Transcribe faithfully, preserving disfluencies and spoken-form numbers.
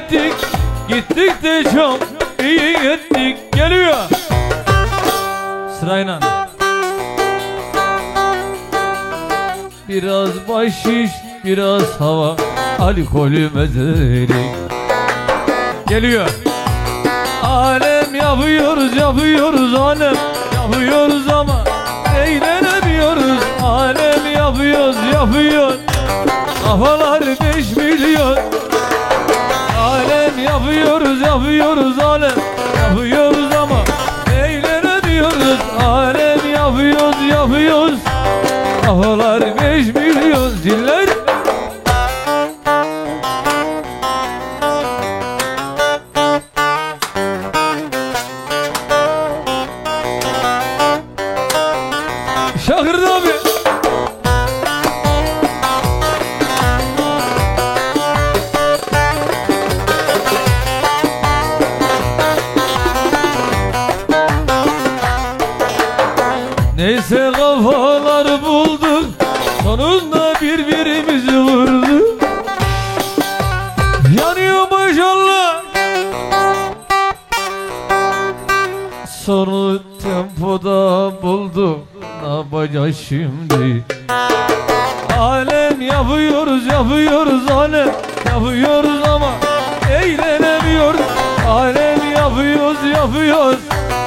ettik, gittik de çok iyi ettik. Geliyor sırayla. Biraz bahşiş, biraz hava, alkolü mezelik. Geliyor. Alem yapıyoruz, yapıyoruz alem, yapıyoruz ama eğlenemiyoruz. Alem yapıyoruz, yapıyoruz, kafalar beş milyon. Alem yapıyoruz, yapıyoruz alem, yapıyoruz ama eğlenemiyoruz. Alem yapıyoruz, yapıyoruz, kafalar beş milyon. Ziller. Şakır abi. Neyse kafalar bulduk, sonunda birbirimizi vurduk. Yanıyor maşallah. Sonu tempoda bulduk, ne yapacağız şimdi? Alem yapıyoruz, yapıyoruz alem, yapıyoruz ama eğlenemiyoruz. Alem yapıyoruz, yapıyoruz,